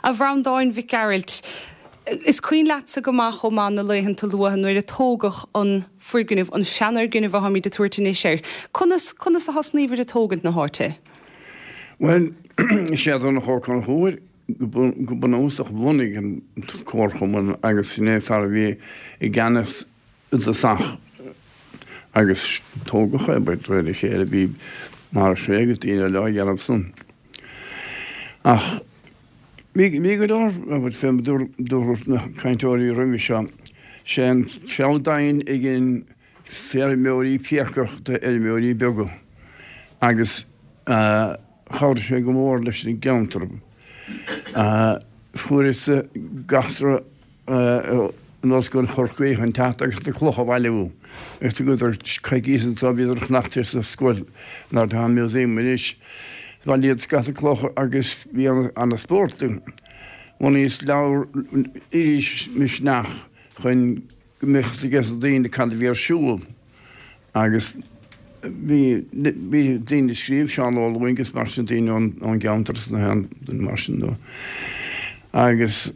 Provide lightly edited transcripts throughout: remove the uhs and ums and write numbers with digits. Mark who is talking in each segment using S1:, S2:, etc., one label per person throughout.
S1: A bhrandáin bhí Geralt. Is cuoin leatsa go maith ó man na leihann tal luathan nuair a tógach an friginmh an seanar ginmh a hamí de tuairtain séir. Conas a hasníomhar a tógant na háte?
S2: Well, sé an chócan thuair go banóach bhunig an cócham agus sinné far bhí I gceannas a sach agus tógacha beit réidir chéad a bhí mar ségat íine le dhearamh sun. Ach, mí go dá bhid fém dúir na caiinteoirí runga seo sé an seádain ag gin fearméorí fiachach de méorí bega agus cháir sé go mór leis na geantarm. Fuair is gastra nos gon chorcuí an teach na clocha bhaileú. Is go ar caiigísan sa bhíidir nachtir sa scoil ná tá muséum is bhil iad scat a clocha agus bhí an na spórting. Mna is leabhar iris mis nach chuin gomich a gas daon can bhí ar siúil agus bhí daon scríomh seán óhhaingus mar sin daon an geantar na hen den mar sin dó. Agus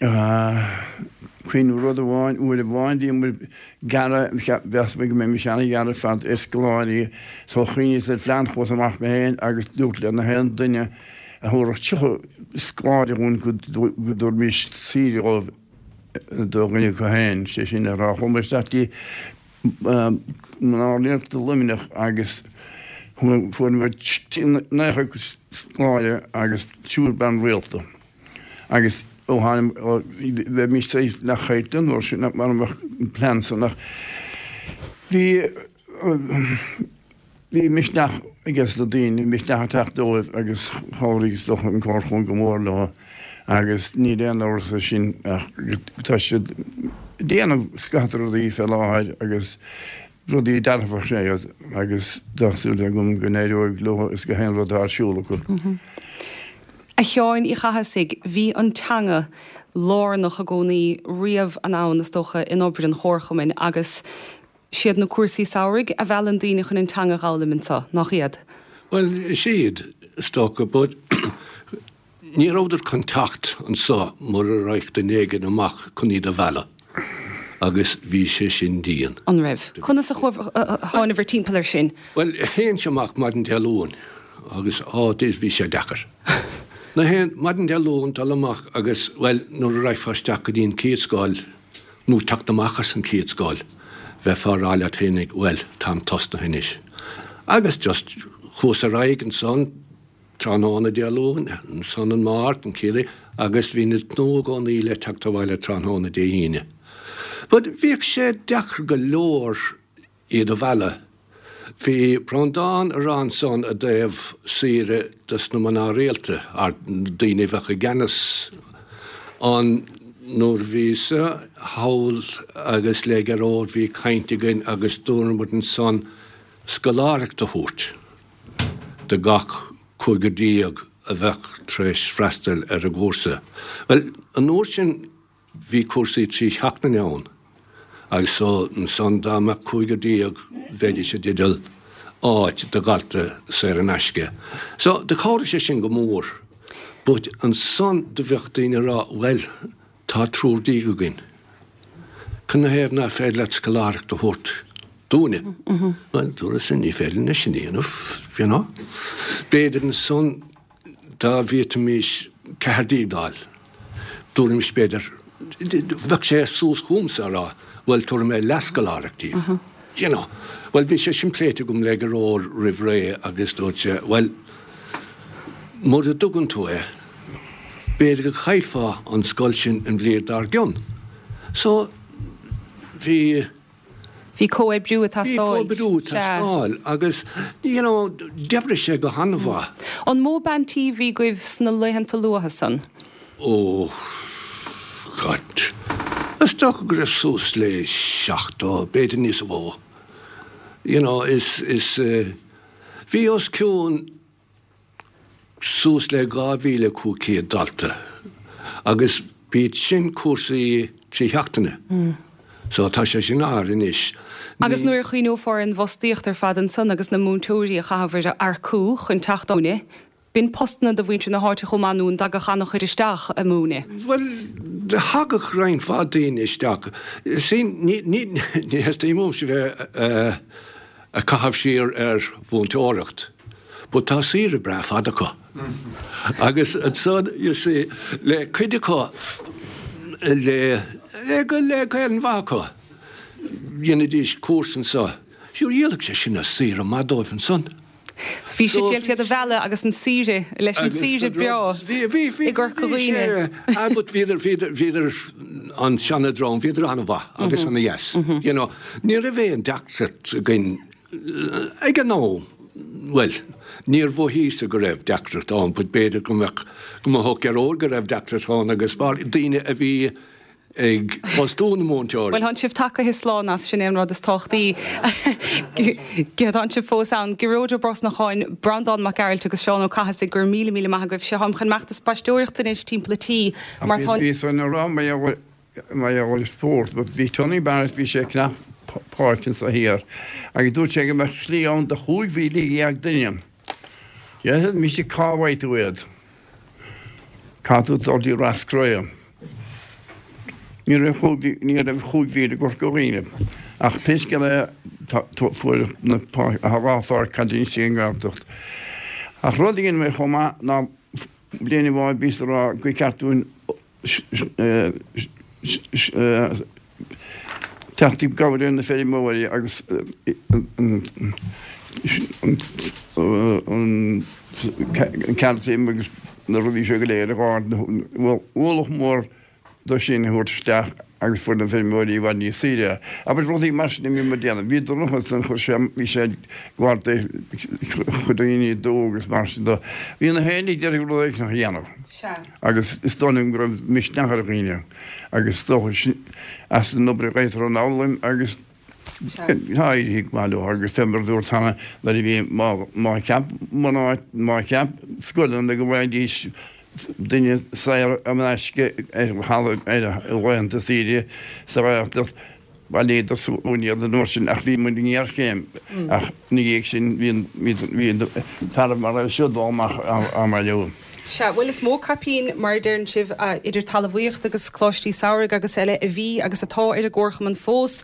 S2: chuin rud bháin uair a bháin díon gara bheas me go mé me seanna gara fad iscoláirí so chuoine is fleanchos amach me héin agus dúirt le na hen duine a thuach tucha scláideún go dúir mis síí ó dóganine go héin sé sin a rá chum statí náléart do luminech agus fuin necha sláide agus túúr ban réalta. Agus óhannim bheith mí sé nach chéitan ó sin mar plansa nach. Bhí mis nach agus do daon mis nach teachdóibh agus háirígus do an cóchún go mór le agus ní déan ása sin tá si déanamh scatar í fel láid agus rudí darfah sé agus dasú le gom gnéideoigh lo is go hen rudá siúla chu.
S1: A teáin I chahasigh bhí an teanga lárnach a gcónaí riamh an ann is dócha in obair an chórchamin agus siad na cuasaí saoirigh a bheallan daoine chun an teanga gálaminsa nach iad.
S3: Well, siad stocha, but ní ráidir contact an sa mar a raich den éigen amach chun iad a bheala agus bhí sé sin díon.
S1: An raibh. Conas a cháinna bhar timpplair sin?
S3: Well, héan seach mar an dealún agus is bhí sé dechar. Na hen maden dealún tal amach agus well nó raibh fáisteach go dtíon céadscáil nó teachtamachchas an céadscáil bheith fáráile thénig well tam tosta hinis. Agus just chus a raig an son tránána dealún son an mát an céire agus bhí na nó gánaí le teachtamhaile tránána déhíine. But bhíoh sé dechar go leor iad a bheala. Bhí prandán arán son a déobh sire dus na maná réalte ar daoine bhecha gceannas an nóir bhí sa hawl agus le garód bhí cainteagain agus dúrmod an son scoláireachta thuairt de gach chuigedíag a bheith treis freistal ar a gcúrsa. Well, an nóir sin bhí cuasaí trí heachna neann. agus so an son dáma chuigedíag bheidir sé didal áit de galta sé an eisce. So de cháir sé sin go mór, but an son de bheocht daoine rá well tá trúrdí go gin. Conna héamh na féad le scoláireachta thuairt dúine. Well, dúra sin ní féidir na sin íanamh, Béidir an son dá bhíta mís cehardídáil. Dúra mis béidir bheoh sé sús chúmsa rá. Well, tuair mé lescaláireachtaí. Well, bhí sé sin pléite gom le go róir rih ré agus dúirt sé, well, mar a dugann tú béidir go chaidfá an scoil sin an bhliaad dar gion. So, bhí
S1: cóib brú atá stáil.
S3: Bhí cóib brú atá stáil, agus, debre sé go hanmhá.
S1: An móban TV goibh sna leihananta luatha san?
S3: Oh, God. Is toch grif soos le seachtá, beter níos bhó. Bhí os ciún soos le gábhíle cúcé dalta, agus bíd sin cuasaí trí heachtaine. So tá sé sin inis.
S1: Agus nuair chuoinú fór an bhostíocht ar fad an son agus na múntúirí a chahabhar ar cú chun tachtúine, Bhín postna do bhainte na háte chomanún da go chanach chuir isteach a múna.
S3: Well, de hagach rein fádaín isteach. Ní heasta imú se bheith a cahabh siar bhúntóireacht, but tá síre bra fadacha. Agus son, you see, le cuidecha le gael bhacha. Dhéana dís cuasan sa. Siúr dhéalach sé sin a sír a madóibh an son.
S1: Bhí sé déaltead a bhela agus an síre leis an síre beo i ggur coghine.
S3: But viidir an seanadrón, viidir anna bha, agus anna yes. Ní a bheith an deachtat gin ag an nó, well, níor bhhís a go raibh deachtat an, bud beidir go thug ar ór go raibh deachtat an agus bar daine a bhí ag bostún mónteir.
S1: Well, han sibh take his slánas sin éon rud is tochtaí. Gead an sibh fós an goróidir bros nach cháin Brandon McGarrett agus Seán ó Cahas ag gur míle maithagah se ham chun meachtas pastóireachtain is timplatí.
S2: Mar bhí san rá mai bhil sport, but bhí Tony Barrett bhí sé knap Parkins a hir. Ag dúirt sé go mar slí an de chuig bhí ag duine. Jead mí sé cáhaid uad. Cadú dí rascroia. Ní raibh chuig bhí a gur goghine. Ach pisce le fuair na ráfáir cadín sí an gábtocht. Ach rudigin mé chomá ná bliana bháid bís rá go ceartún teachtaí gabair na féidir móirí agus an ceartaí agus na rudí se go léir a gáin bhfuil úlach mór do sin thuirteach agus fu na féidir bhain ní Síria. Aber rudí mar sin mí déanana. Bhí donachas an chur sem bhí sé gháilta chudaoine dógus mar sin do. Bhí na héananig deir rudaigh nach dhéanamh. Agus is dónim go raibh misneachar a ghuine. Agus dócha as an nobre gaiithar an álaim agus háidíigh máú agus fembar dúirtana na bhí má ceap scoilan na go bhhaid dís Dinne sair am eisce bhhaanta Síria sa bhhaachtas baléidir úníad an nóir sin ach bhí mu níar chéim ach níhéag sin híon tar mar raibh siúdámach a mar leú.
S1: Se bhfuil is mó capín mar dearn sibh idir talmhaíocht agus chlóistí saoirg agus eile a bhí agus atá ar a ggócham an fós